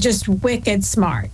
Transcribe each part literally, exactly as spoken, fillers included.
just wicked smart.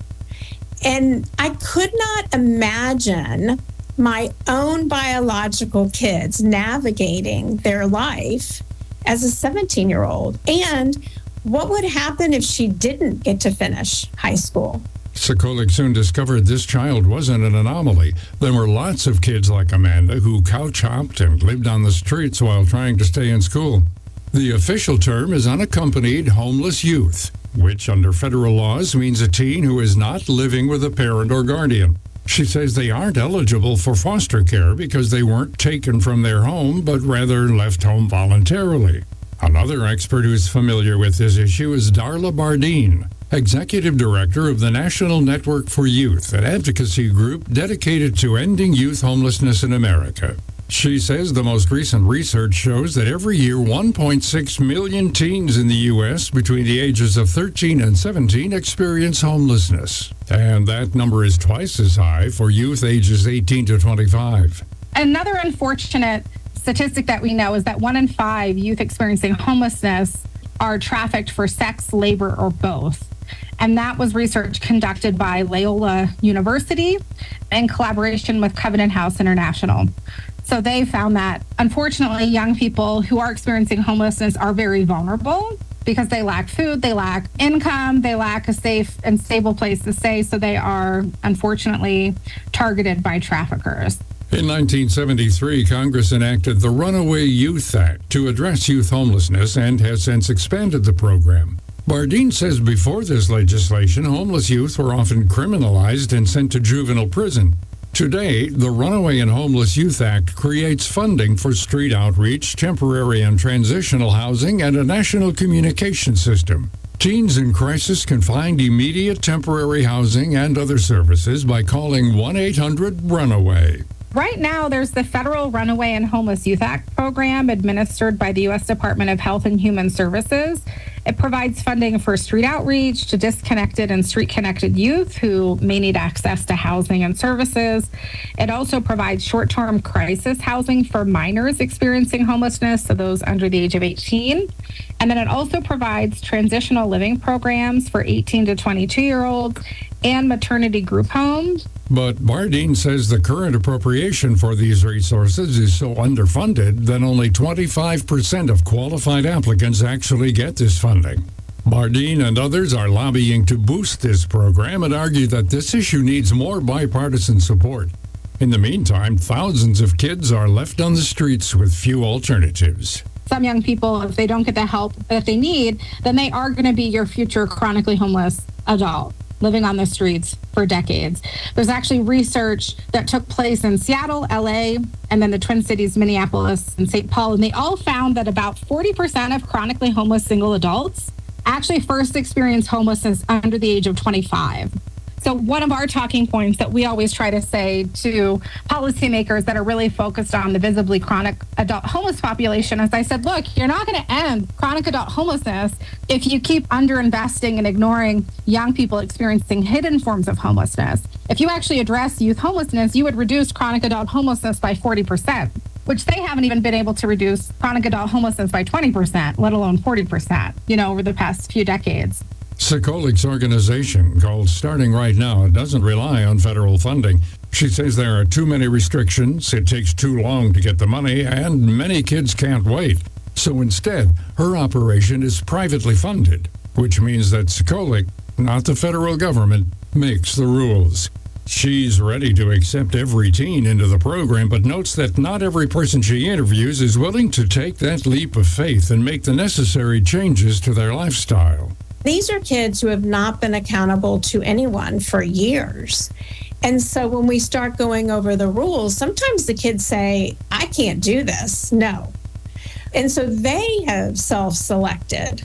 And I could not imagine my own biological kids navigating their life as a seventeen-year-old. And what would happen if she didn't get to finish high school? Sokolik soon discovered this child wasn't an anomaly. There were lots of kids like Amanda who couch-hopped and lived on the streets while trying to stay in school. The official term is unaccompanied homeless youth, which under federal laws means a teen who is not living with a parent or guardian. She says they aren't eligible for foster care because they weren't taken from their home, but rather left home voluntarily. Another expert who's familiar with this issue is Darla Bardeen, Executive Director of the National Network for Youth, an advocacy group dedicated to ending youth homelessness in America. She says the most recent research shows that every year one point six million teens in the U S between the ages of thirteen and seventeen experience homelessness. And that number is twice as high for youth ages eighteen to twenty-five. Another unfortunate statistic that we know is that one in five youth experiencing homelessness are trafficked for sex, labor, or both. And that was research conducted by Loyola University in collaboration with Covenant House International. So they found that, unfortunately, young people who are experiencing homelessness are very vulnerable because they lack food, they lack income, they lack a safe and stable place to stay. So they are, unfortunately, targeted by traffickers. In nineteen seventy-three, Congress enacted the Runaway Youth Act to address youth homelessness and has since expanded the program. Bardeen says before this legislation, homeless youth were often criminalized and sent to juvenile prison. Today, the Runaway and Homeless Youth Act creates funding for street outreach, temporary and transitional housing, and a national communication system. Teens in crisis can find immediate temporary housing and other services by calling one eight hundred runaway. Right now, there's the Federal Runaway and Homeless Youth Act program administered by the U S Department of Health and Human Services. It provides funding for street outreach to disconnected and street-connected youth who may need access to housing and services. It also provides short-term crisis housing for minors experiencing homelessness, so those under the age of eighteen. And then it also provides transitional living programs for eighteen to twenty-two-year-olds and maternity group homes. But Bardeen says the current appropriation for these resources is so underfunded that only twenty-five percent of qualified applicants actually get this funding. Bardeen and others are lobbying to boost this program and argue that this issue needs more bipartisan support. In the meantime, thousands of kids are left on the streets with few alternatives. Some young people, if they don't get the help that they need, then they are going to be your future chronically homeless adult, living on the streets for decades. There's actually research that took place in Seattle, L A, and then the Twin Cities, Minneapolis, and Saint Paul, and they all found that about forty percent of chronically homeless single adults actually first experience homelessness under the age of twenty-five. So one of our talking points that we always try to say to policymakers that are really focused on the visibly chronic adult homeless population is I said, look, you're not going to end chronic adult homelessness if you keep underinvesting and ignoring young people experiencing hidden forms of homelessness. If you actually address youth homelessness, you would reduce chronic adult homelessness by forty percent, which they haven't even been able to reduce chronic adult homelessness by twenty percent, let alone forty percent, you know, over the past few decades. Sokolik's organization, called Starting Right Now, doesn't rely on federal funding. She says there are too many restrictions, it takes too long to get the money, and many kids can't wait. So instead, her operation is privately funded, which means that Sokolik, not the federal government, makes the rules. She's ready to accept every teen into the program, but notes that not every person she interviews is willing to take that leap of faith and make the necessary changes to their lifestyle. These are kids who have not been accountable to anyone for years. And so when we start going over the rules, sometimes the kids say, I can't do this. No. And so they have self-selected.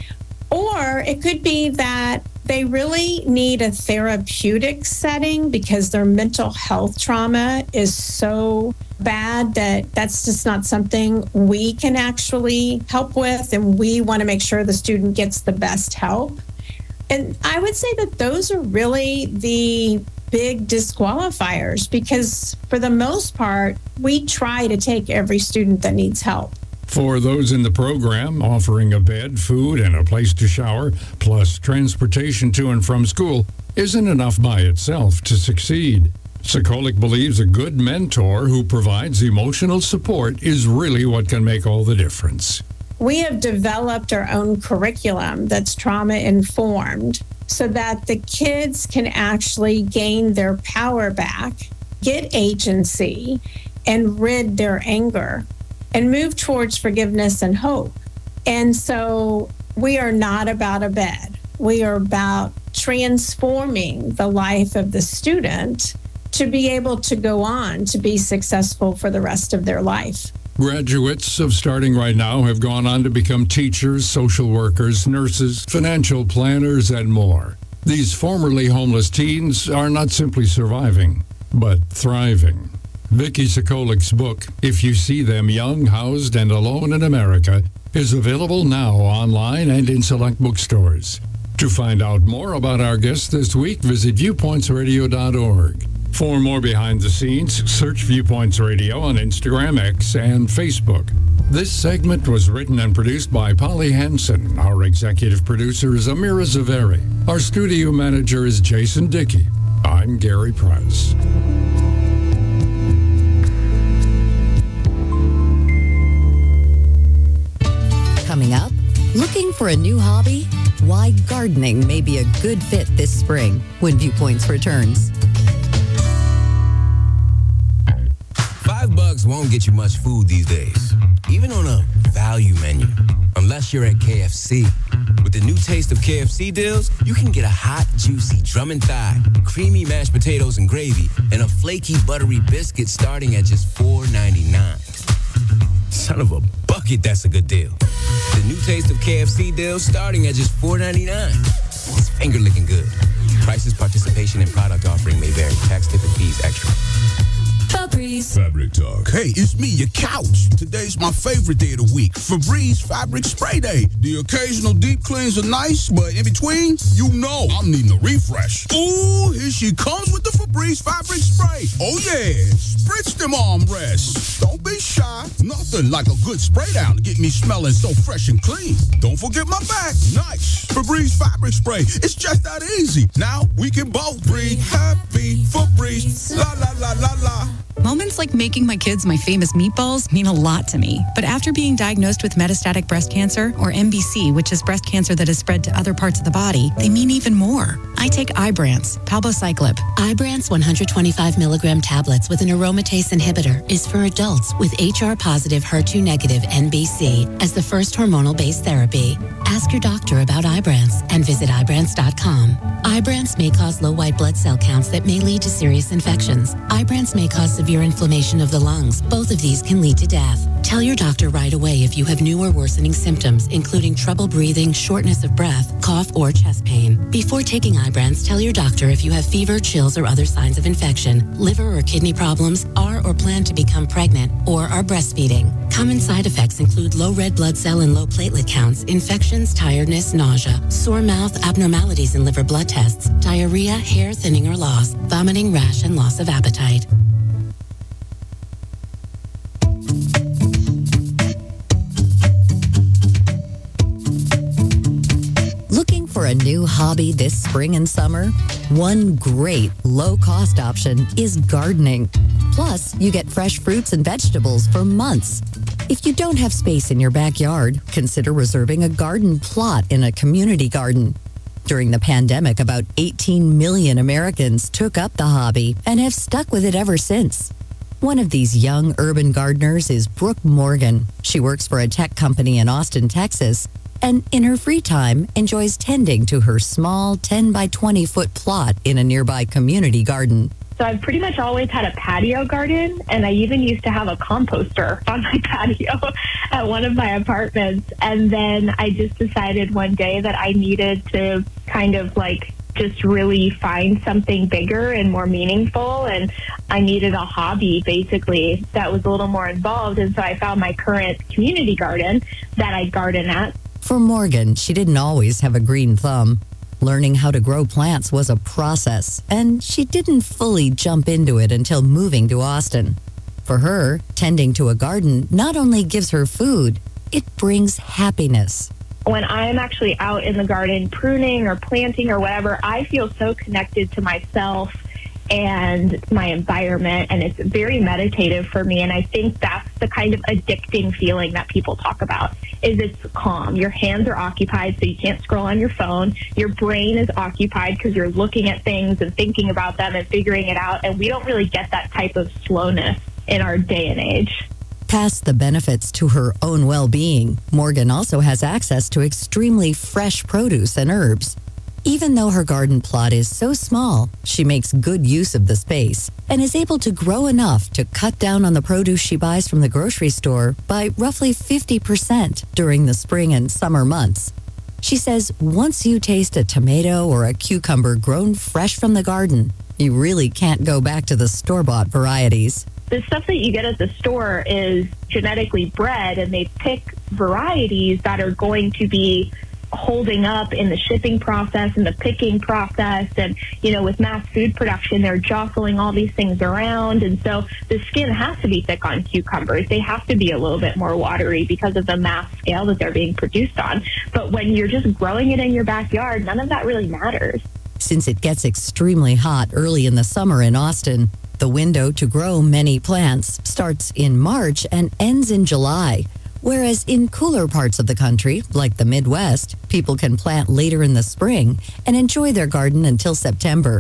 Or it could be that they really need a therapeutic setting because their mental health trauma is so bad that that's just not something we can actually help with, and we want to make sure the student gets the best help. And I would say that those are really the big disqualifiers because for the most part, we try to take every student that needs help. For those in the program, offering a bed, food, and a place to shower, plus transportation to and from school, isn't enough by itself to succeed. Sokolic believes a good mentor who provides emotional support is really what can make all the difference. We have developed our own curriculum that's trauma-informed so that the kids can actually gain their power back, get agency, and rid their anger, and move towards forgiveness and hope. And so we are not about a bed. We are about transforming the life of the student to be able to go on to be successful for the rest of their life. Graduates of Starting Right Now have gone on to become teachers, social workers, nurses, financial planners, and more. These formerly homeless teens are not simply surviving, but thriving. Vicki Sokolic's book, If You See Them Young, Housed, and Alone in America, is available now online and in select bookstores. To find out more about our guests this week, visit viewpoints radio dot org. For more behind the scenes, search Viewpoints Radio on Instagram, X, and Facebook. This segment was written and produced by Polly Hansen. Our executive producer is Amira Zaveri. Our studio manager is Jason Dickey. I'm Gary Price. Coming up, looking for a new hobby? Why gardening may be a good fit this spring when Viewpoints returns. Five bucks won't get you much food these days, even on a value menu, unless you're at K F C. With the new taste of K F C deals, you can get a hot, juicy drum and thigh, creamy mashed potatoes and gravy, and a flaky, buttery biscuit starting at just four ninety-nine. Son of a bucket, that's a good deal. The new taste of K F C deals starting at just four ninety-nine. It's finger licking good. Prices, participation, and product offering may vary. Tax, tip, and fees extra. Febreze Fabric Talk. Hey, it's me, your couch. Today's my favorite day of the week. Febreze Fabric Spray Day. The occasional deep cleans are nice, but in between, you know I'm needing a refresh. Ooh, here she comes with the Febreze Fabric Spray. Oh yeah, spritz them armrests. Don't be shy. Nothing like a good spray down to get me smelling so fresh and clean. Don't forget my back. Nice. Febreze Fabric Spray. It's just that easy. Now we can both breathe happy. Febreze. La la la la la. Moments like making my kids my famous meatballs mean a lot to me. But after being diagnosed with metastatic breast cancer, or M B C, which is breast cancer that has spread to other parts of the body, they mean even more. I take Ibrance, palbociclib. Ibrance one hundred twenty-five milligram tablets with an aromatase inhibitor is for adults with H R-positive, H E R two negative M B C as the first hormonal-based therapy. Ask your doctor about Ibrance and visit Ibrance dot com. Ibrance may cause low white blood cell counts that may lead to serious infections. Ibrance may cause severe inflammation of the lungs. Both of these can lead to death. Tell your doctor right away if you have new or worsening symptoms, including trouble breathing, shortness of breath, cough, or chest pain. Before taking Ibrance, tell your doctor if you have fever, chills, or other signs of infection, liver or kidney problems, are or plan to become pregnant, or are breastfeeding. Common side effects include low red blood cell and low platelet counts, infections, tiredness, nausea, sore mouth, abnormalities in liver blood tests, diarrhea, hair thinning or loss, vomiting, rash, and loss of appetite. Looking for a new hobby this spring and summer? One great low-cost option is gardening. Plus, you get fresh fruits and vegetables for months. If you don't have space in your backyard, consider reserving a garden plot in a community garden. During the pandemic, about eighteen million Americans took up the hobby and have stuck with it ever since. One of these young urban gardeners is Brooke Morgan. She works for a tech company in Austin, Texas, and in her free time enjoys tending to her small ten by twenty foot plot in a nearby community garden. So I've pretty much always had a patio garden, and I even used to have a composter on my patio at one of my apartments. And then I just decided one day that I needed to kind of like just really find something bigger and more meaningful. And I needed a hobby, basically, that was a little more involved. And so I found my current community garden that I garden at. For Morgan, she didn't always have a green thumb. Learning how to grow plants was a process, and she didn't fully jump into it until moving to Austin. For her, tending to a garden not only gives her food, it brings happiness. When I'm actually out in the garden pruning or planting or whatever, I feel so connected to myself and my environment, and it's very meditative for me. And I think that's the kind of addicting feeling that people talk about, is it's calm. Your hands are occupied, so you can't scroll on your phone. Your brain is occupied because you're looking at things and thinking about them and figuring it out. And we don't really get that type of slowness in our day and age. Past the benefits to her own well-being, Morgan also has access to extremely fresh produce and herbs. Even though her garden plot is so small, she makes good use of the space and is able to grow enough to cut down on the produce she buys from the grocery store by roughly fifty percent during the spring and summer months. She says once you taste a tomato or a cucumber grown fresh from the garden, you really can't go back to the store-bought varieties. The stuff that you get at the store is genetically bred, and they pick varieties that are going to be holding up in the shipping process and the picking process. And, you know, with mass food production, they're jostling all these things around. And so the skin has to be thick on cucumbers. They have to be a little bit more watery because of the mass scale that they're being produced on. But when you're just growing it in your backyard, none of that really matters. Since it gets extremely hot early in the summer in Austin, the window to grow many plants starts in March and ends in July. Whereas in cooler parts of the country, like the Midwest, people can plant later in the spring and enjoy their garden until September.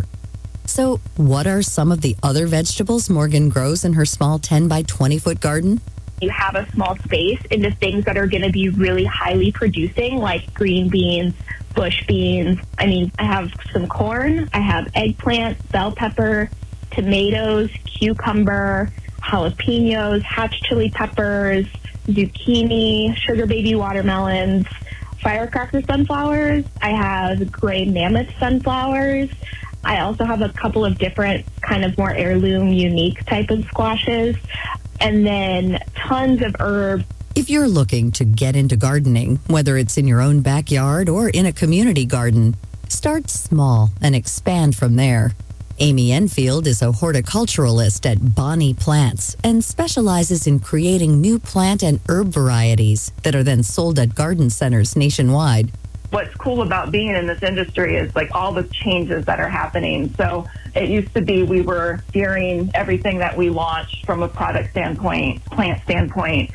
So what are some of the other vegetables Morgan grows in her small ten by twenty foot garden? You have a small space into things that are going to be really highly producing, like green beans, bush beans. I mean, I have some corn, I have eggplant, bell pepper, tomatoes, cucumber, jalapenos, hatch chili peppers, zucchini, sugar baby watermelons, firecracker sunflowers. I have gray mammoth sunflowers. I also have a couple of different kind of more heirloom unique type of squashes, and then tons of herbs. If you're looking to get into gardening, whether it's in your own backyard or in a community garden, start small and expand from there. Amy Enfield is a horticulturalist at Bonnie Plants and specializes in creating new plant and herb varieties that are then sold at garden centers nationwide. What's cool about being in this industry is like all the changes that are happening. So it used to be we were steering everything that we launched from a product standpoint, plant standpoint,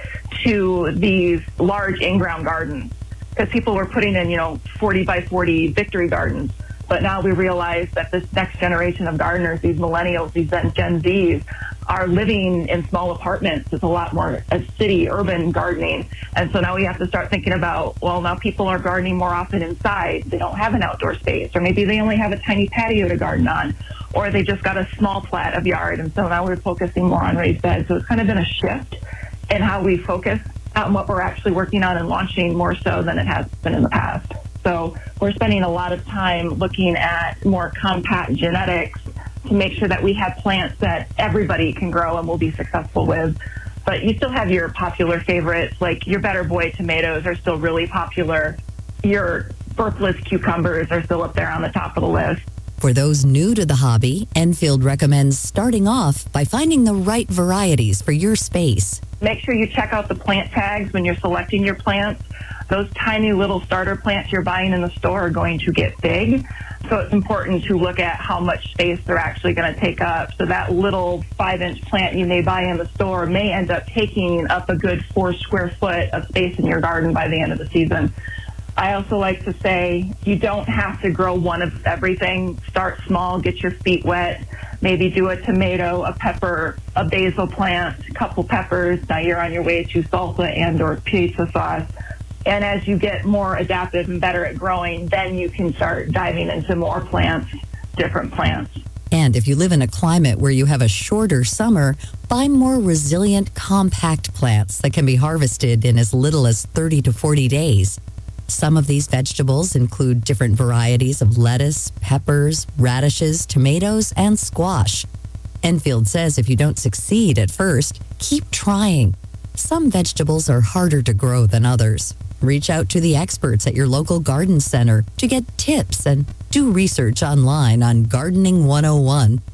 to these large in-ground gardens, because people were putting in, you know, forty by forty victory gardens. But now we realize that this next generation of gardeners, these millennials, these Gen Zs, are living in small apartments. It's a lot more a city, urban gardening. And so now we have to start thinking about, well, now people are gardening more often inside. They don't have an outdoor space, or maybe they only have a tiny patio to garden on, or they just got a small plat of yard. And so now we're focusing more on raised beds. So it's kind of been a shift in how we focus on what we're actually working on and launching more so than it has been in the past. So we're spending a lot of time looking at more compact genetics to make sure that we have plants that everybody can grow and will be successful with. But you still have your popular favorites, like your Better Boy tomatoes are still really popular. Your birthless cucumbers are still up there on the top of the list. For those new to the hobby, Enfield recommends starting off by finding the right varieties for your space. Make sure you check out the plant tags when you're selecting your plants. Those tiny little starter plants you're buying in the store are going to get big. So it's important to look at how much space they're actually going to take up. So that little five-inch plant you may buy in the store may end up taking up a good four square foot of space in your garden by the end of the season. I also like to say you don't have to grow one of everything. Start small, get your feet wet. Maybe do a tomato, a pepper, a basil plant, a couple peppers. Now you're on your way to salsa and or pizza sauce. And as you get more adaptive and better at growing, then you can start diving into more plants, different plants. And if you live in a climate where you have a shorter summer, buy more resilient, compact plants that can be harvested in as little as thirty to forty days. Some of these vegetables include different varieties of lettuce, peppers, radishes, tomatoes, and squash. Enfield says if you don't succeed at first, keep trying. Some vegetables are harder to grow than others. Reach out to the experts at your local garden center to get tips and do research online on Gardening one oh one.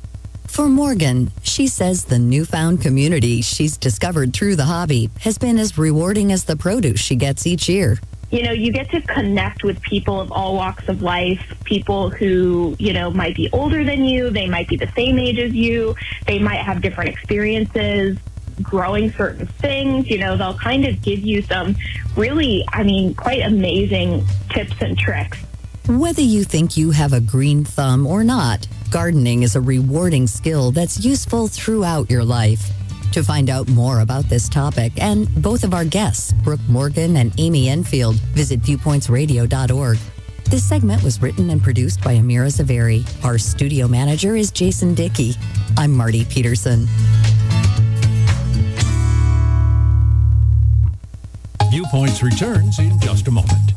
For Morgan, she says the newfound community she's discovered through the hobby has been as rewarding as the produce she gets each year. You know, you get to connect with people of all walks of life, people who, you know, might be older than you, they might be the same age as you, they might have different experiences growing certain things. You know, they'll kind of give you some really, I mean, quite amazing tips and tricks. Whether you think you have a green thumb or not, gardening is a rewarding skill that's useful throughout your life. To find out more about this topic and both of our guests, Brooke Morgan and Amy Enfield, visit viewpoints radio dot org. This segment was written and produced by Amira Zaveri. Our studio manager is Jason Dickey. I'm Marty Peterson. Viewpoints returns in just a moment.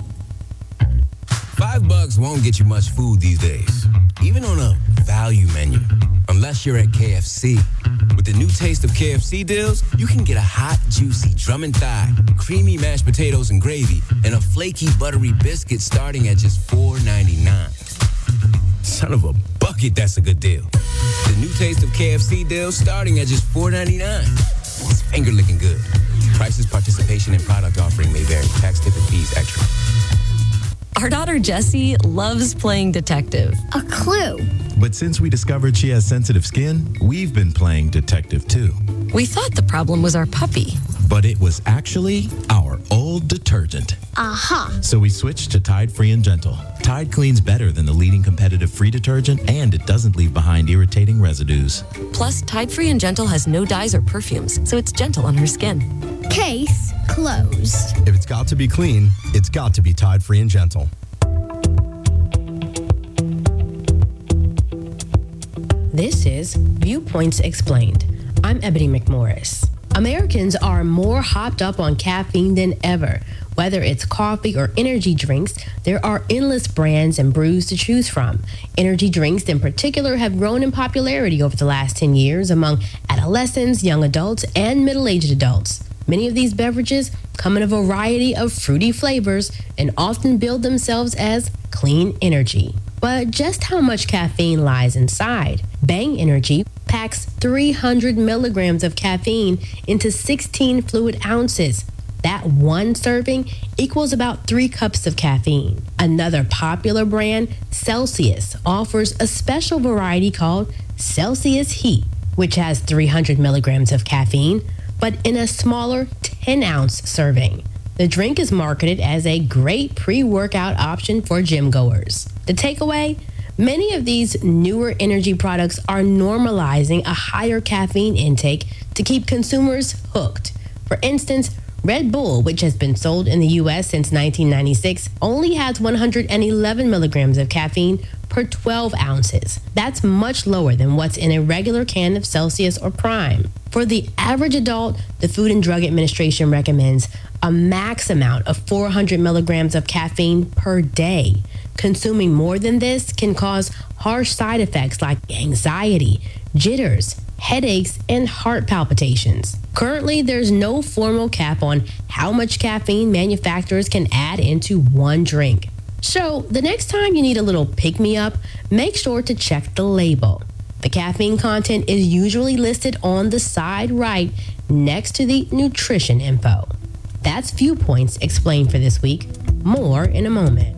Five bucks won't get you much food these days, even on a value menu, unless you're at K F C. With the new taste of K F C deals, you can get a hot, juicy drum and thigh, creamy mashed potatoes and gravy, and a flaky, buttery biscuit starting at just four ninety-nine. Son of a bucket, that's a good deal. The new taste of K F C deals starting at just four ninety-nine. It's finger licking good. Prices, participation, and product offering may vary. Tax, tip, and fees extra. Our daughter Jessie loves playing detective. A clue. But since we discovered she has sensitive skin, we've been playing detective too. We thought the problem was our puppy. But it was actually our old detergent. Aha. Uh-huh. So we switched to Tide Free and Gentle. Tide cleans better than the leading competitive free detergent, and it doesn't leave behind irritating residues. Plus, Tide Free and Gentle has no dyes or perfumes, so it's gentle on her skin. Case closed. If it's got to be clean, it's got to be Tide Free and Gentle. This is Viewpoints Explained. I'm Ebony McMorris. Americans are more hopped up on caffeine than ever. Whether it's coffee or energy drinks, there are endless brands and brews to choose from. Energy drinks in particular have grown in popularity over the last ten years among adolescents, young adults, and middle-aged adults. Many of these beverages come in a variety of fruity flavors and often bill themselves as clean energy. But just how much caffeine lies inside? Bang Energy packs three hundred milligrams of caffeine into sixteen fluid ounces. That one serving equals about three cups of caffeine. Another popular brand, Celsius, offers a special variety called Celsius Heat, which has three hundred milligrams of caffeine, but in a smaller ten ounce serving. The drink is marketed as a great pre-workout option for gym goers. The takeaway? Many of these newer energy products are normalizing a higher caffeine intake to keep consumers hooked. For instance, Red Bull, which has been sold in the U S since nineteen ninety-six, only has one hundred eleven milligrams of caffeine per twelve ounces. That's much lower than what's in a regular can of Celsius or Prime. For the average adult, the Food and Drug Administration recommends a max amount of four hundred milligrams of caffeine per day. Consuming more than this can cause harsh side effects like anxiety, jitters, headaches, and heart palpitations. Currently, there's no formal cap on how much caffeine manufacturers can add into one drink. So, the next time you need a little pick-me-up, make sure to check the label. The caffeine content is usually listed on the side right next to the nutrition info. That's Viewpoints Explained for this week. More in a moment.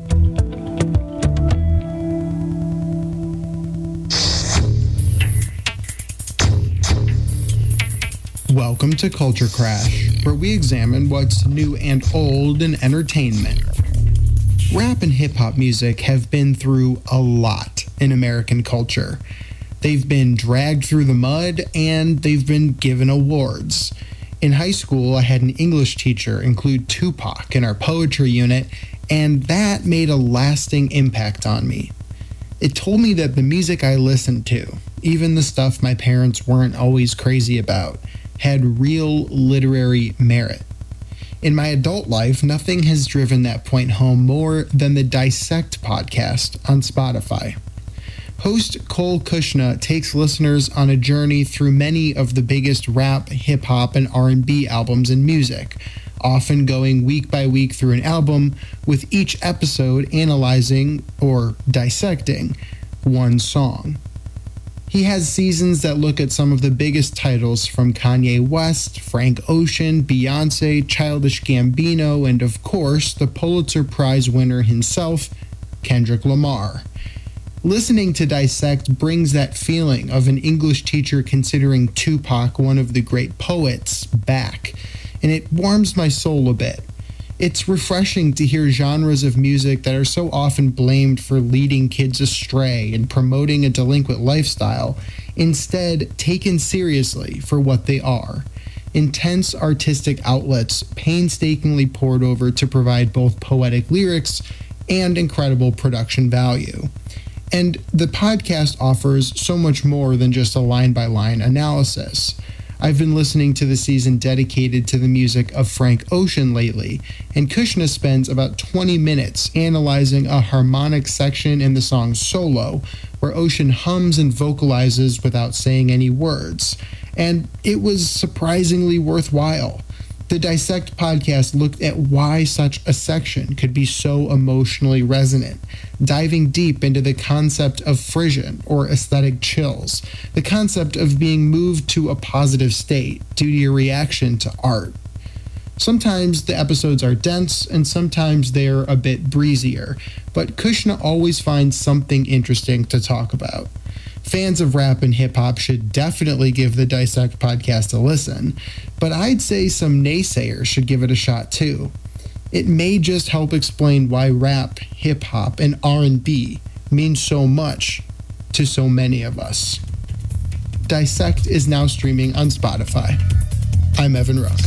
Welcome to Culture Crash, where we examine what's new and old in entertainment. Rap and hip-hop music have been through a lot in American culture. They've been dragged through the mud, and they've been given awards. In high school, I had an English teacher include Tupac in our poetry unit, and that made a lasting impact on me. It told me that the music I listened to, even the stuff my parents weren't always crazy about, had real literary merit. In my adult life, nothing has driven that point home more than the Dissect podcast on Spotify. Host Cole Kushna takes listeners on a journey through many of the biggest rap, hip-hop, and R and B albums in music, often going week by week through an album, with each episode analyzing, or dissecting, one song. He has seasons that look at some of the biggest titles from Kanye West, Frank Ocean, Beyonce, Childish Gambino, and of course, the Pulitzer Prize winner himself, Kendrick Lamar. Listening to Dissect brings that feeling of an English teacher considering Tupac one of the great poets back, and it warms my soul a bit. It's refreshing to hear genres of music that are so often blamed for leading kids astray and promoting a delinquent lifestyle, instead taken seriously for what they are. Intense artistic outlets painstakingly poured over to provide both poetic lyrics and incredible production value. And the podcast offers so much more than just a line-by-line analysis. I've been listening to the season dedicated to the music of Frank Ocean lately, and Kushna spends about twenty minutes analyzing a harmonic section in the song Solo, where Ocean hums and vocalizes without saying any words. And it was surprisingly worthwhile. The Dissect podcast looked at why such a section could be so emotionally resonant, diving deep into the concept of frisson or aesthetic chills, the concept of being moved to a positive state due to your reaction to art. Sometimes the episodes are dense and sometimes they're a bit breezier, but Kushna always finds something interesting to talk about. Fans of rap and hip-hop should definitely give the Dissect podcast a listen, but I'd say some naysayers should give it a shot too. It may just help explain why rap, hip-hop, and R and B mean so much to so many of us. Dissect is now streaming on Spotify. I'm Evan Rook.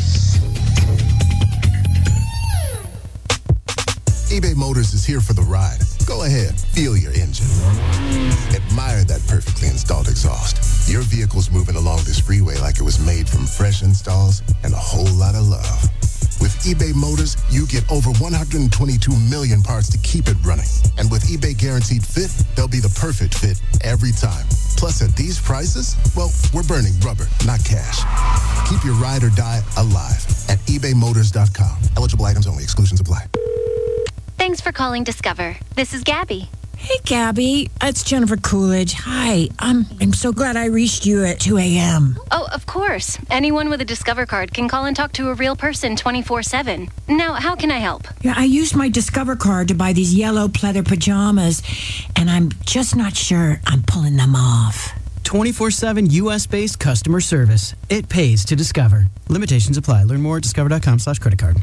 eBay Motors is here for the ride. Go ahead, feel your engine. Admire that perfectly installed exhaust. Your vehicle's moving along this freeway like it was made from fresh installs and a whole lot of love. With eBay Motors, you get over one hundred twenty-two million parts to keep it running. And with eBay Guaranteed Fit, they'll be the perfect fit every time. Plus, at these prices, well, we're burning rubber, not cash. Keep your ride or die alive at ebay motors dot com. Eligible items only. Exclusions apply. Thanks for calling Discover. This is Gabby. Hey, Gabby. It's Jennifer Coolidge. Hi. I'm, I'm so glad I reached you at two a.m. Oh, of course. Anyone with a Discover card can call and talk to a real person twenty-four seven. Now, how can I help? Yeah, I used my Discover card to buy these yellow pleather pajamas, and I'm just not sure I'm pulling them off. twenty-four seven U S-based customer service. It pays to Discover. Limitations apply. Learn more at discover.com slash credit card.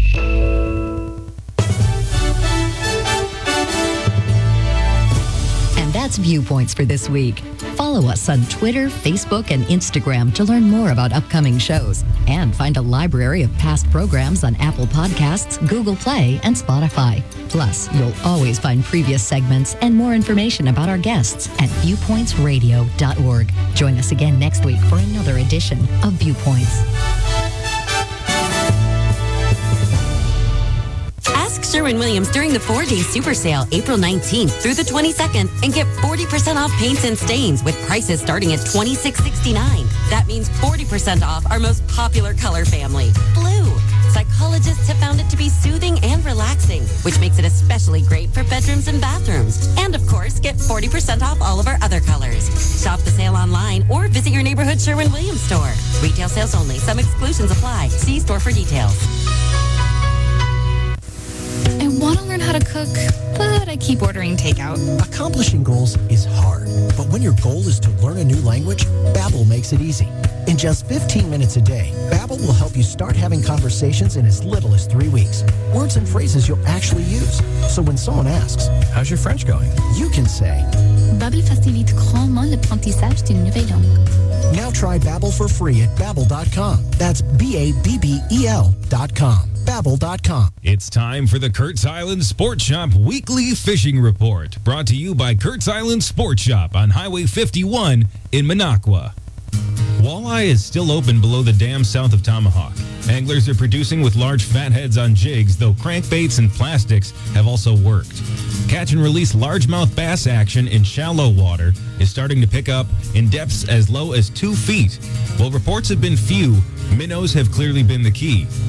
That's Viewpoints for this week. Follow us on Twitter, Facebook, and Instagram to learn more about upcoming shows and find a library of past programs on Apple Podcasts, Google Play, and Spotify. Plus, you'll always find previous segments and more information about our guests at viewpoints radio dot org. Join us again next week for another edition of Viewpoints. Sherwin-Williams during the four-day super sale, April nineteenth through the twenty-second, and get forty percent off paints and stains with prices starting at twenty-six sixty-nine. That means forty percent off our most popular color family, blue. Psychologists have found it to be soothing and relaxing, which makes it especially great for bedrooms and bathrooms. And of course, get forty percent off all of our other colors. Shop the sale online or visit your neighborhood Sherwin-Williams store. Retail sales only. Some exclusions apply. See store for details. I want to learn how to cook, but I keep ordering takeout. Accomplishing goals is hard, but when your goal is to learn a new language, Babbel makes it easy. In just fifteen minutes a day, Babbel will help you start having conversations in as little as three weeks. Words and phrases you'll actually use. So when someone asks, "How's your French going?" you can say, Babbel facilite grandement l'apprentissage d'une nouvelle langue. Now try Babbel for free at babbel dot com. That's B A B B E L dot com. Babbel dot com. It's time for the Kurt's Island Sport Shop Weekly Fishing Report, brought to you by Kurt's Island Sport Shop on Highway fifty-one in Minocqua. Walleye is still open below the dam south of Tomahawk. Anglers are producing with large fatheads on jigs, though crankbaits and plastics have also worked. Catch and release largemouth bass action in shallow water is starting to pick up in depths as low as two feet. While reports have been few, minnows have clearly been the key.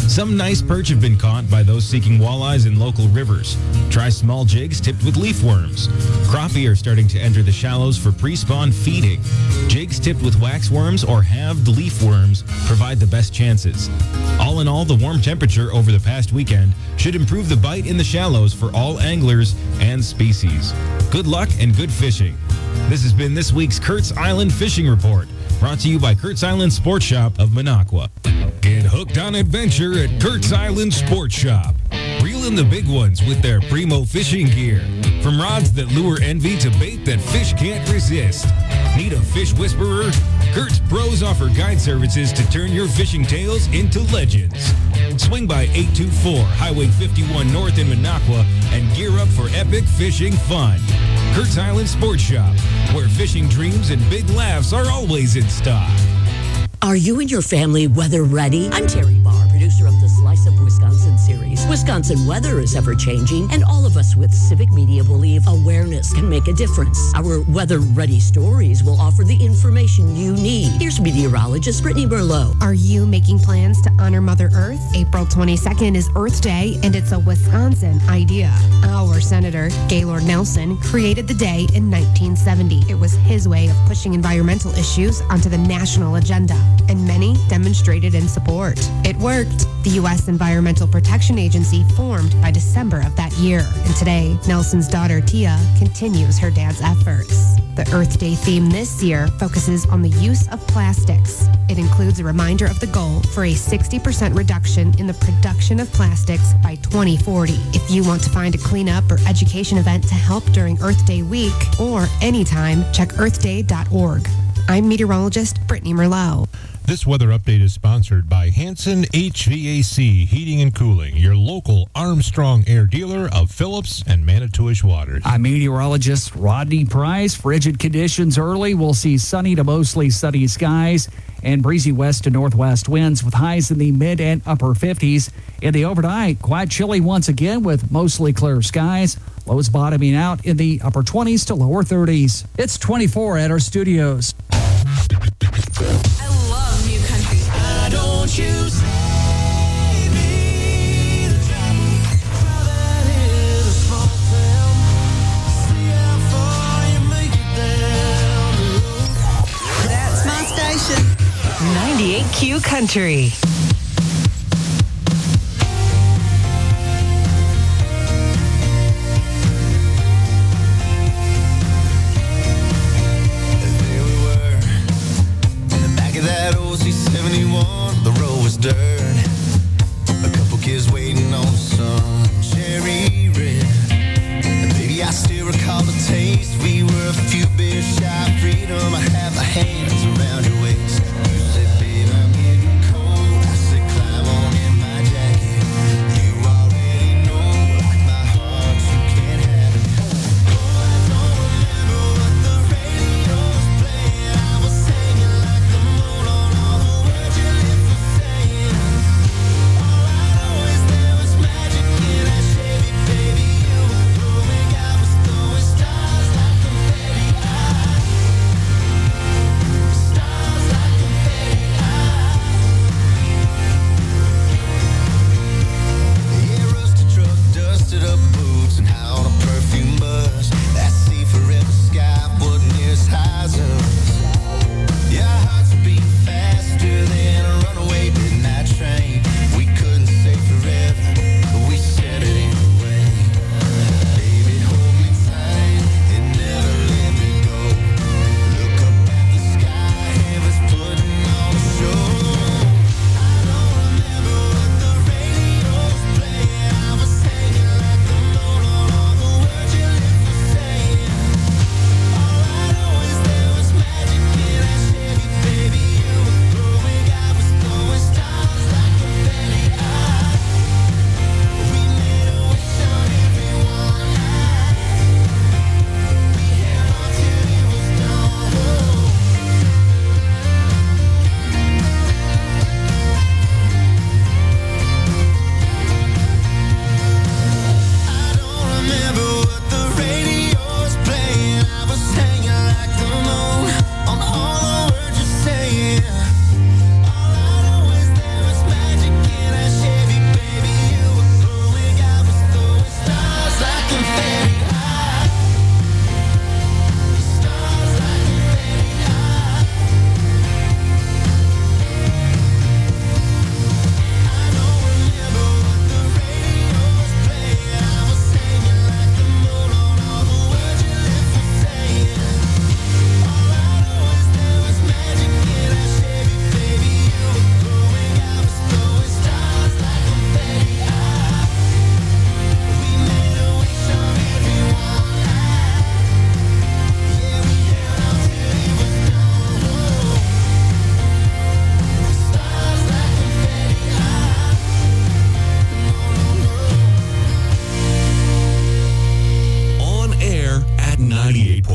Some nice perch have been caught by those seeking walleyes in local rivers. Try small jigs tipped with leaf worms. Crappie are starting to enter the shallows for pre-spawn feeding. Jigs tipped with waxworms or halved leaf worms provide the best chances. All in all, the warm temperature over the past weekend should improve the bite in the shallows for all anglers and species. Good luck and good fishing. This has been this week's Kurt's Island Fishing Report, brought to you by Kurt's Island Sports Shop of Minocqua. Get hooked on adventure at Kurt's Island Sports Shop. Reel in the big ones with their primo fishing gear. From rods that lure envy to bait that fish can't resist. Need a fish whisperer? Kurt's Pros offer guide services to turn your fishing tales into legends. Swing by eight two four Highway fifty-one North in Minocqua and gear up for epic fishing fun. Kurt's Island Sports Shop, where fishing dreams and big laughs are always in stock. Are you and your family weather ready? I'm Terry Barr, producer of the Slice Up Wisconsin series. Wisconsin weather is ever changing, and all of us with Civic Media believe awareness can make a difference. Our weather ready stories will offer the information you need. Here's meteorologist Brittany Merlot. Are you making plans to honor Mother Earth? April twenty-second is Earth Day, and it's a Wisconsin idea. Our Senator, Gaylord Nelson, created the day in nineteen seventy. It was his way of pushing environmental issues onto the national agenda, and many demonstrated in support. It worked. The U S Environmental Protection Agency formed by December of that year, and today, Nelson's daughter, Tia, continues her dad's efforts. The Earth Day theme this year focuses on the use of plastics. It includes a reminder of the goal for a sixty percent reduction in the production of plastics by twenty forty. If you want to find a cleanup or education event to help during Earth Day week or anytime, check earth day dot org. I'm meteorologist Brittany Merlot. This weather update is sponsored by Hanson H V A C Heating and Cooling, your local Armstrong Air dealer of Phillips and Manitowish waters. I'm meteorologist Rodney Price. Frigid conditions early. We'll see sunny to mostly sunny skies and breezy west to northwest winds with highs in the mid and upper fifties. In the overnight, quite chilly once again with mostly clear skies. Lows bottoming out in the upper twenties to lower thirties. It's twenty-four at our studios. I love new country. I don't you save me the trouble. That is a small town. See how far you make it down the road. That's my station. ninety-eight Q Country. The road was dirt. A couple kids waiting on some cherry red. And baby, I still recall the taste. We were a few beers shy of freedom. I had my hands around your waist. You said, babe, I'm getting cold. I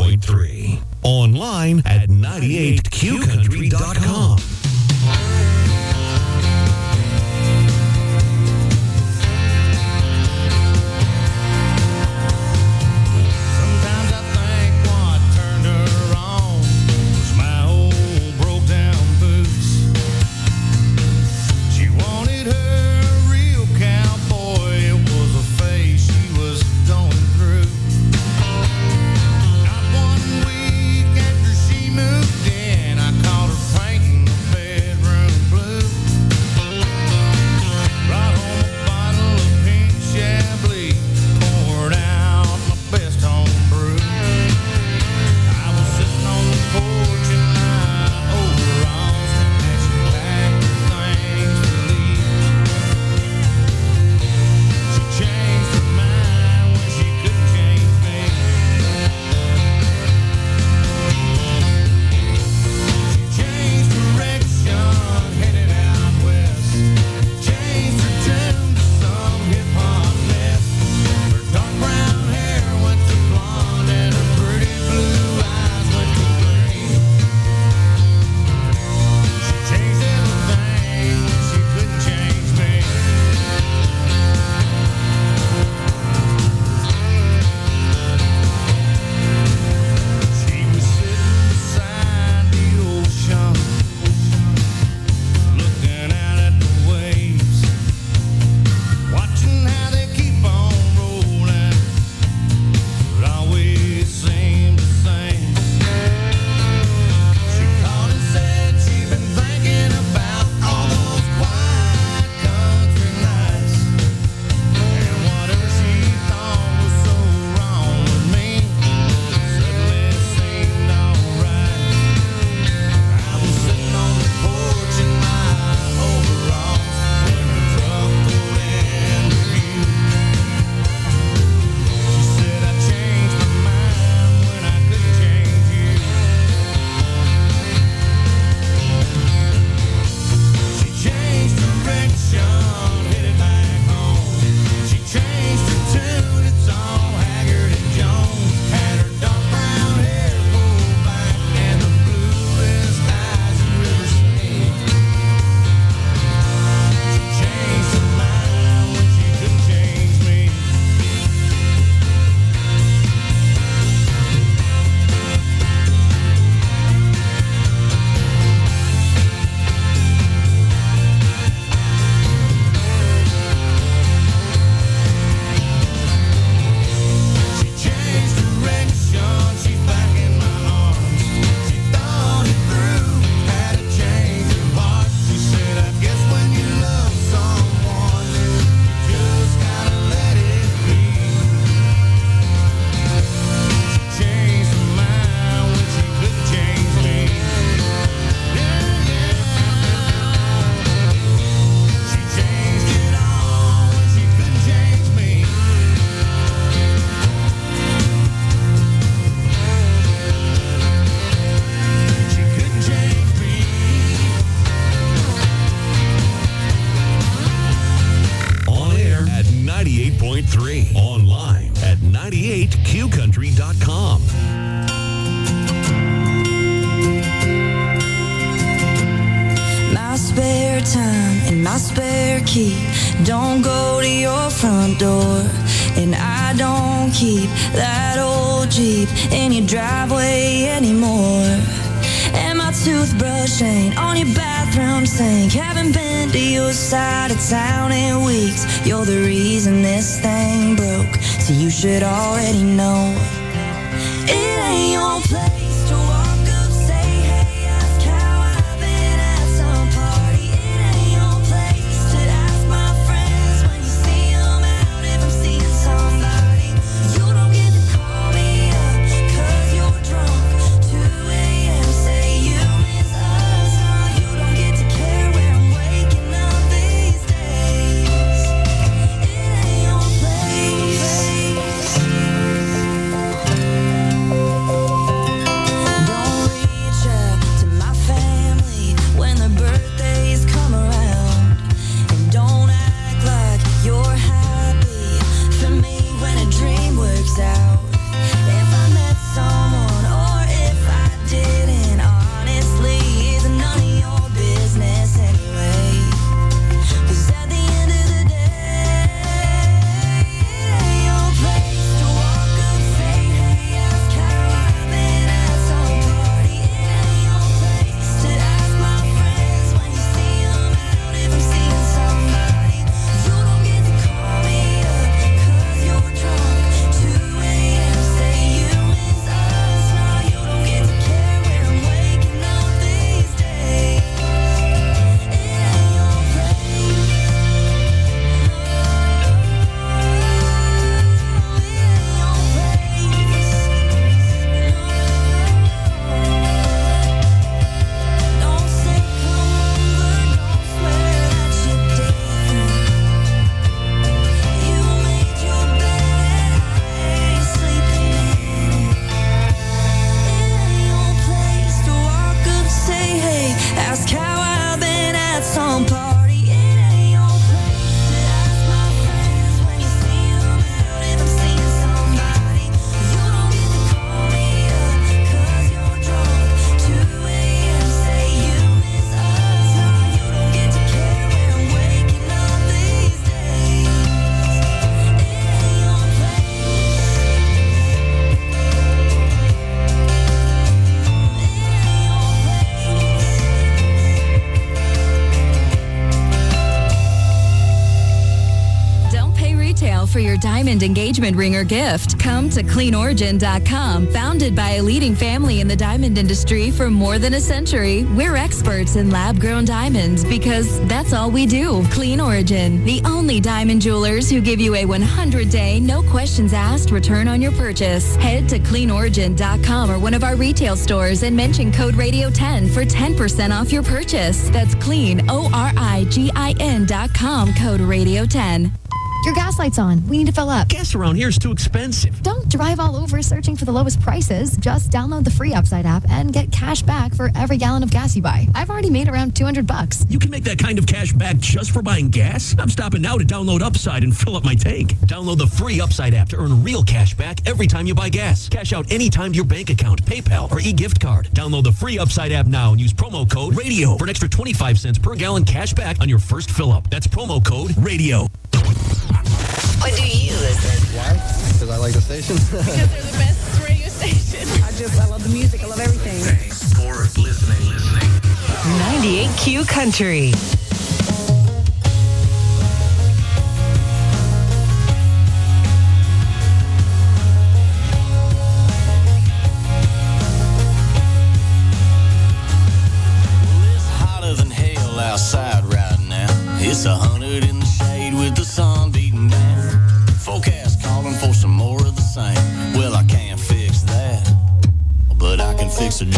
point three. Online at ninety-eight q country dot com. Sometimes I think what turned her on was my old broke down boots. She wanted her real cowboy. It was a phase she was going through. Not one week after she moved in, I caught her painting the bedroom blue. Brought home a bottle of pink Chablis, poured out my best home brew. I was sitting on the porch in my overalls as she packed her things to leave. She changed her mind when she couldn't change me. She changed direction, headed out west. Changed her tune to some hip-hop mess. Her dark brown hair went to blonde and her pretty blue eyes went to green. She changed everything when she couldn't change me. She was sitting beside the ocean, looking out at the waves, watching how they keep on rolling. It always seemed the same. She called and said she'd been thinking about all those quiet country nights, and whatever she thought was so wrong with me suddenly seemed alright. I was sitting on the porch in my overalls when her truck pulled into view. She said I changed my mind when I couldn't change you. She changed direction, headed back home. She changed her tune, it's all Haggard and Jones. Had her dark brown hair pulled back and the bluest eyes you've ever seen. She changed her mind when she couldn't change me. She changed direction, she's back in my arms. She thought it through, had a change of heart. She said, I guess when you love someone, you just gotta let it be. She changed her mind when she couldn't change me. Yeah, yeah. She changed it all when she couldn't change me. She couldn't change me. On air at ninety-eight point three. Online at ninety-eight q country dot com. My spare time and my spare key don't go to your front door, and I don't keep that old Jeep in your driveway anymore. And my toothbrush ain't on your bathroom sink. Haven't been to your side of town in weeks. You're the reason this thing broke, so you should already know it ain't your place to walk up, say hey, ask how I've been at some party. It ain't your place to ask my friends when you see 'em out if I'm seeing somebody. You don't get to call me up 'cause you're drunk. two a.m. say you miss us. Nah, you don't get to care where I'm waking up these days. It ain't your place. for your diamond engagement ring or gift, come to clean origin dot com. Founded by a leading family in the diamond industry for more than a century, we're experts in lab-grown diamonds because that's all we do. Clean Origin, the only diamond jewelers who give you a one hundred day, no questions asked return on your purchase. Head to clean origin dot com or one of our retail stores and mention code radio ten for ten percent off your purchase. That's clean, O R I G I N dot com, code radio ten. Your gas light's on. We need to fill up. Gas around here is too expensive. Don't drive all over searching for the lowest prices. Just download the free Upside app and get cash back for every gallon of gas you buy. I've already made around two hundred bucks. You can make that kind of cash back just for buying gas? I'm stopping now to download Upside and fill up my tank. Download the free Upside app to earn real cash back every time you buy gas. Cash out anytime to your bank account, PayPal, or e-gift card. Download the free Upside app now and use promo code RADIO for an extra twenty-five cents per gallon cash back on your first fill up. That's promo code RADIO. When do you listen? Why? Because I like the station. Because they're the best radio station. I just, I love the music. I love everything. Thanks for listening, listening. ninety-eight Q Country. It's hotter than hell outside right now. It's a hundred in the shade with the sun beating down. Forecast calling for some more of the same. Well, I can't fix that, but I can fix a drain.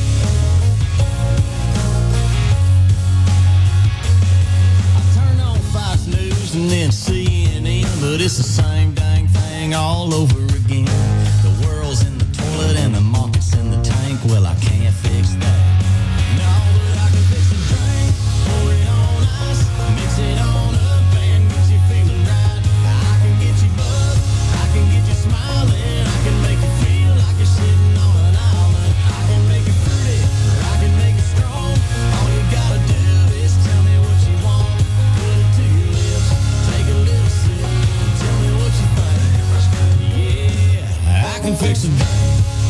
I turn on Fox News and then C N N, but it's the same dang thing all over again. The world's in the toilet and the market's in the tank. Well, I can't fix that. No, but I can fix a drink. Pour it on ice, mix it on up and get you feeling right. I can get you buzzed, I can get you smiling, I can make you feel like you're sitting on an island. I can make it fruity, or I can make it strong. All you gotta do is tell me what you want. Put it to your lips, take a little sip, and tell me what you think. Yeah, I can fix a drink.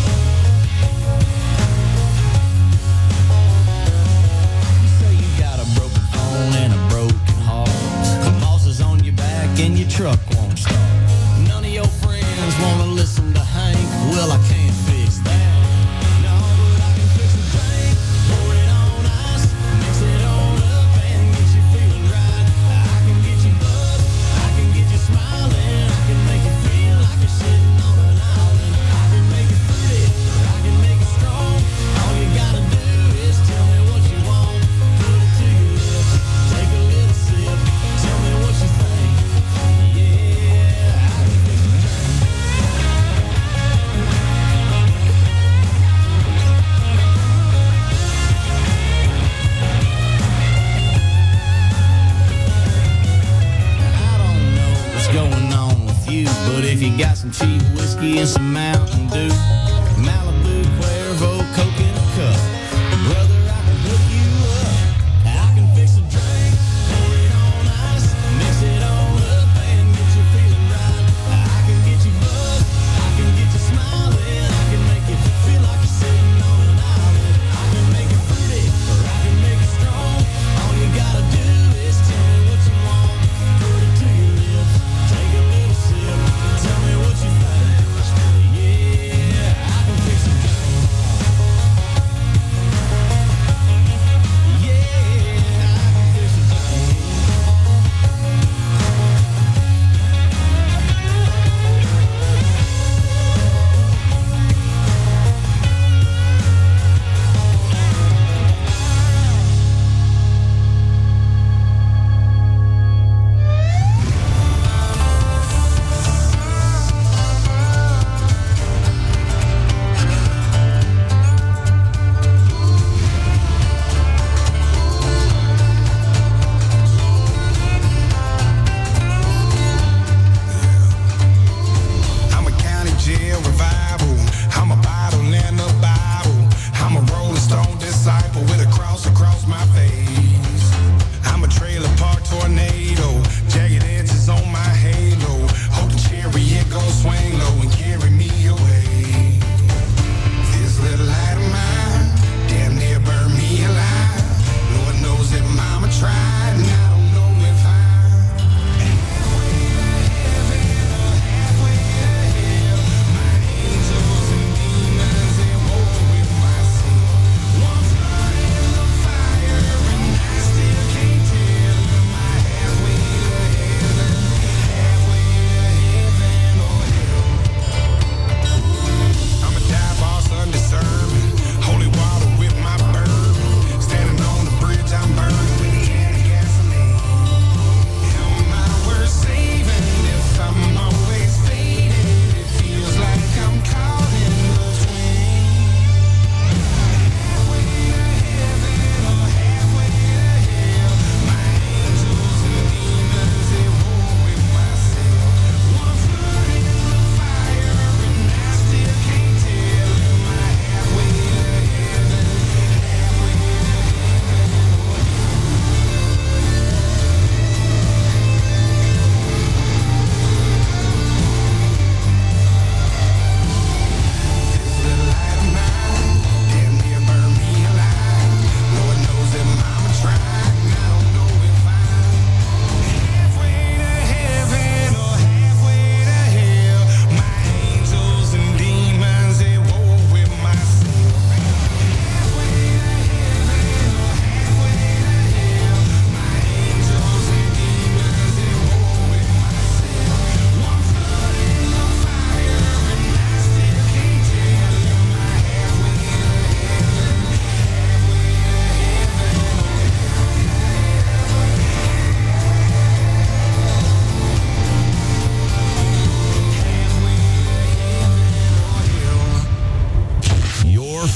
You say you got a broken phone and a broken heart. The boss is on your back and your truck won't start. None of your friends wanna listen to Hank. Well, I can't fix that. No, but I can fix a drink. Pour it on ice, mix it on up and get you feeling right. I can get you buzzed, I can get you smiling, I can make you feel like you're sitting on an island. I can make it fruity, or I can make it strong. All you gotta do is tell me what you want. Put it to your lips, take a little sip, tell me what you think. Yeah, I can fix a drink. I don't know what's going on with you, but if you got some cheap whiskey and some Mountain Dew, Malibu, Cuervo, Coke in a cup, brother, I can hook you up. I can fix a drink, pour it on ice, mix it on up and get you feeling right. I can get you buzzed, I can get you smiling, I can make you feel like you're sitting on an island. I can make it fruity, or I can make it strong. All you gotta do is tell me what you want. Put it to your lips, take a little sip, tell me what you think. Yeah.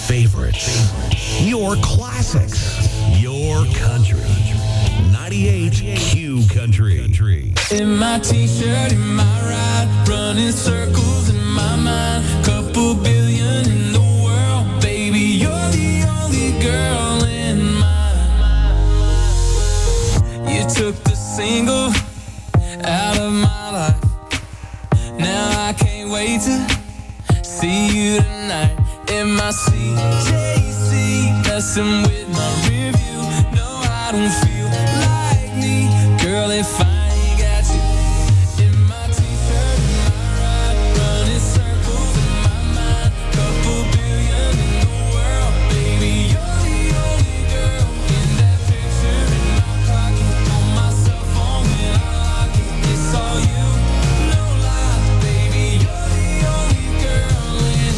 favorites, your classics, your country. ninety-eight Q Country. In my t-shirt, in my ride, running circles in my mind. Couple billion in the world, baby, you're the only girl in mine. You took the single out of my life. Now I can't wait to see you tonight. In my C J C, messing with my rear view. No, I don't feel like me, girl, if I ain't got you. In my t-shirt, in my ride, running circles in my mind. Couple billion in the world, baby, you're the only girl. In that picture in my pocket, on my cell phone when I lock it, it's all you, no lies, baby, you're the only girl in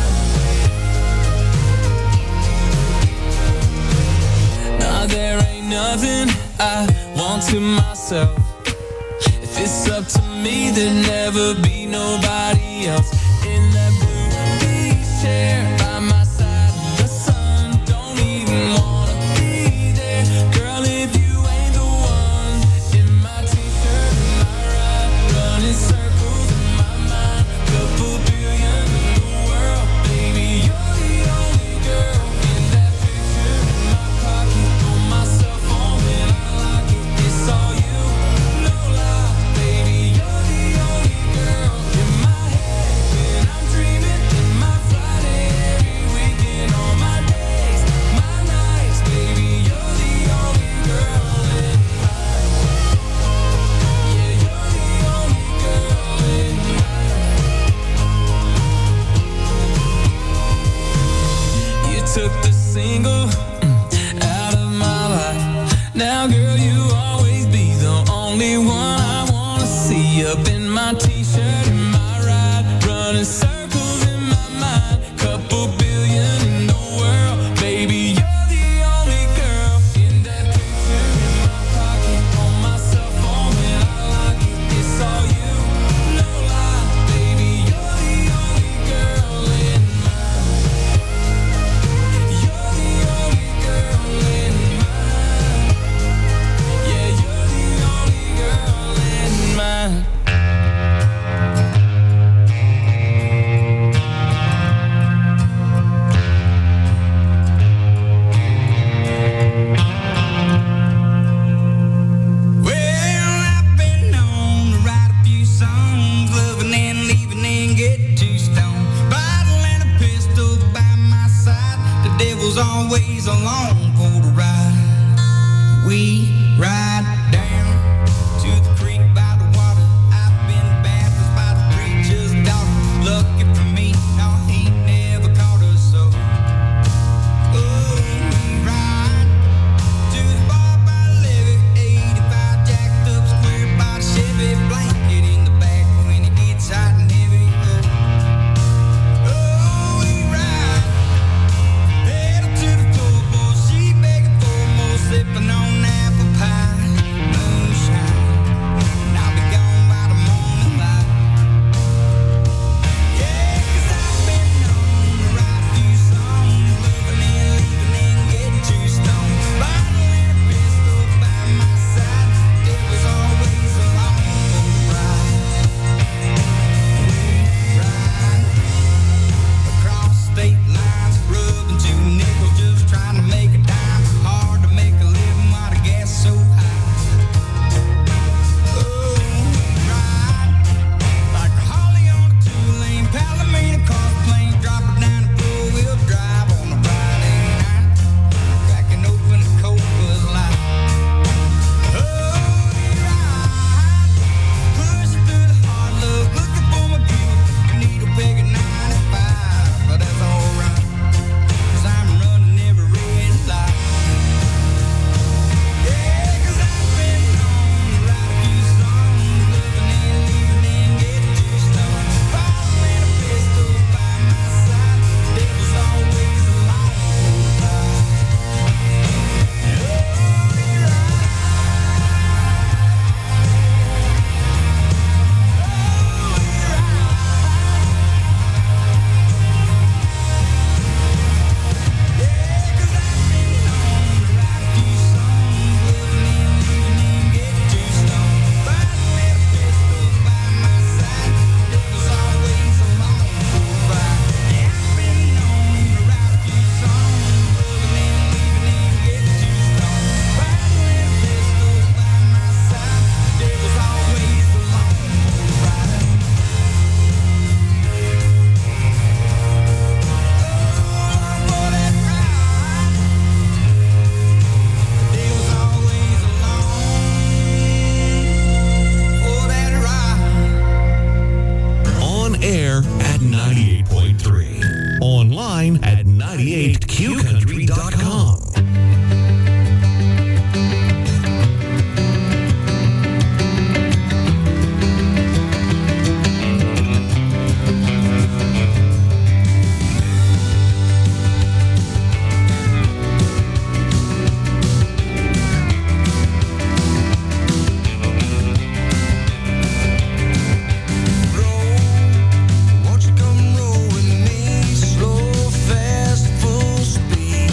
mine. Nah, there ain't nothing I want to myself. If it's up to me, there'd never be nobody else. In that blue beach chair by my side, the sun don't even wanna be there. Girl, if you ain't the one. In my t-shirt, in my ride, running circles in my mind. Couple billion in the world, baby, you're the only girl. In that picture in my pocket, on my cell phone when I lock it, it's all you, no lie, baby, you're the only girl. In my head when I'm dreaming, in my Friday every weekend, on my days, my nights, baby, you're the only girl in mine. Yeah, you're the only girl in mine. You took the single out of my life. Now, girl, you always be the only one I wanna see. Up in my t-shirt, in my ride, running circles in my mind. Couple billion in the world, baby, you're the only girl. In that picture in my pocket, on my cell phone when I lock it, it's all you, no lie, baby, you're the only girl in mine. You're the only girl in mine. Yeah, you're the only girl in mine. Well, I've been known to write a few songs, loving and leaving and get too stoned. Bottle and a pistol by my side, the devil's always along for the ride. We ride down to the creek by the water. I've been baptized by the preacher's daughter. Lucky for me, no, he never caught us so. Oh, we ride to the bar by the levee, eighty-five jacked up square body Chevy, blanket in the back when it gets hot and heavy. Oh, oh, we ride pedal to the floor, boy, she begging for more, sipping on apple ninety-eight Q country dot com. Won't you come roll with me, slow, fast, full speed?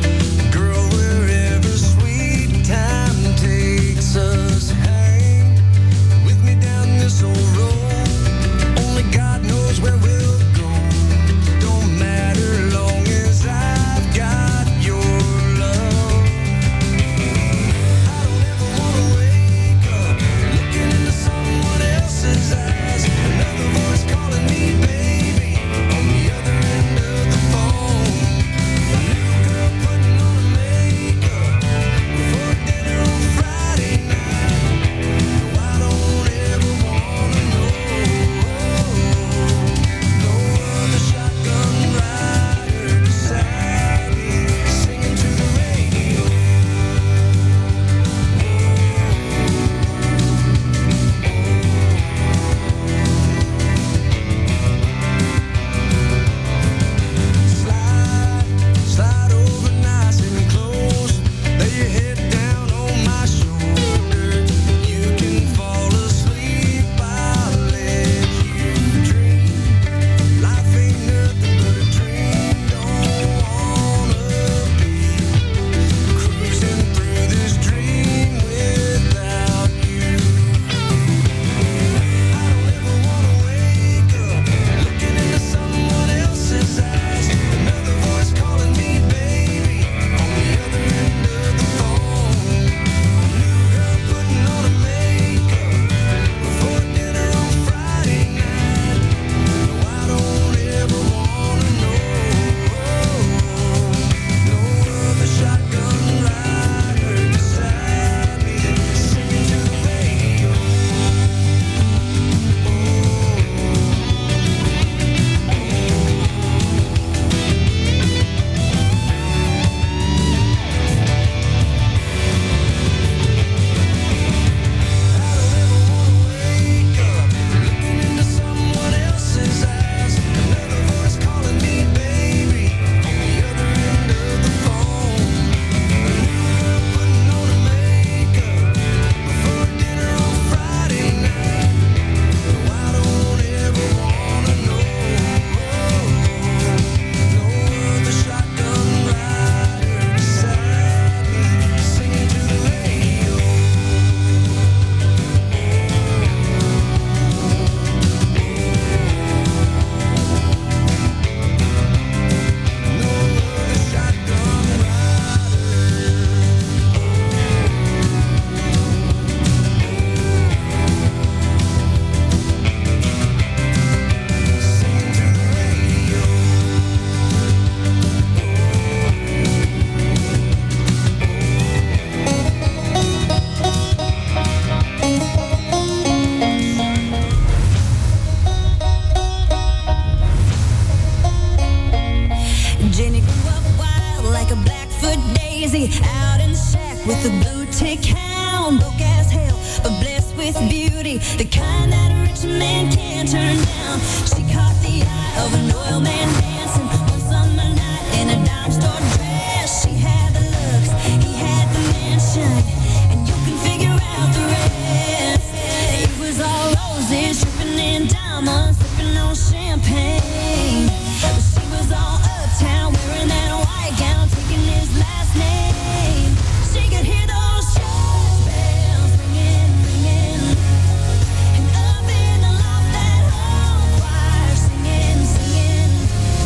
with a blue tick hound, broke as hell, but blessed with beauty, the kind that a rich man can't turn down. She caught the eye of an oil man dancing one summer night in a dime store dress. She had the looks, he had the mansion, and you can figure out the rest. It was all roses, dripping in diamonds, sipping on champagne. But she was all uptown, wearing that white gown, taking his last name. She could hear those church bells ringing, ringing, and up in the loft that whole choir singing, singing.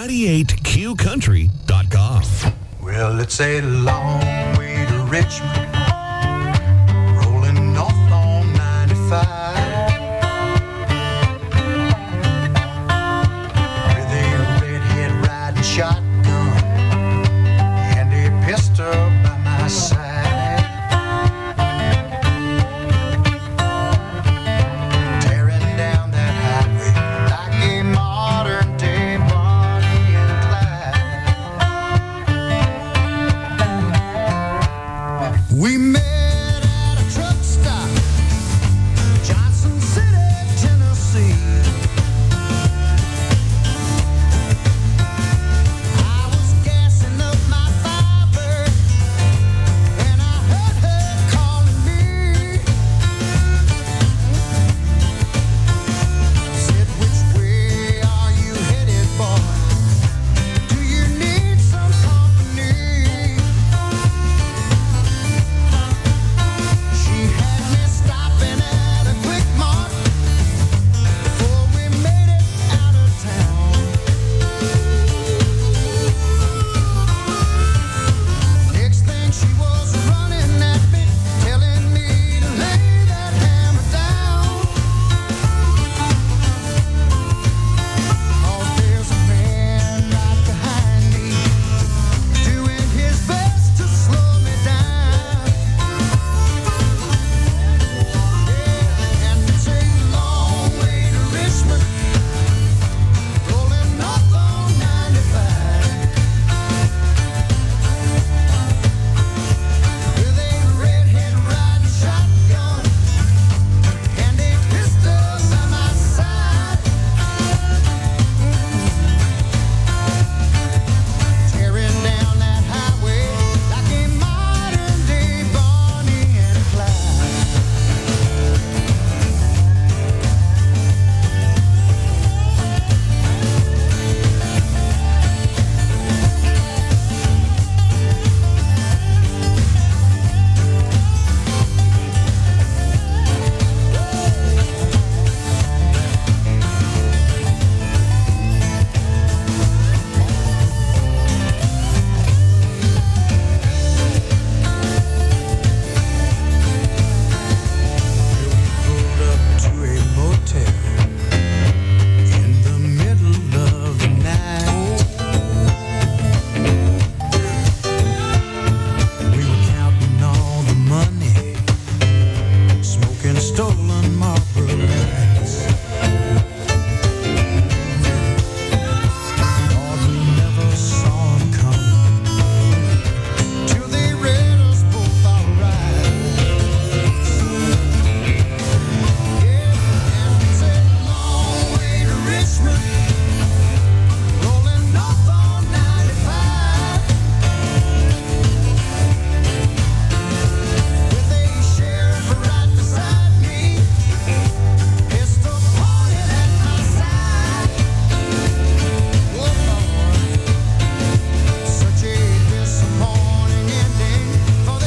ninety-eight Q country dot com. Well, it's a long way to Richmond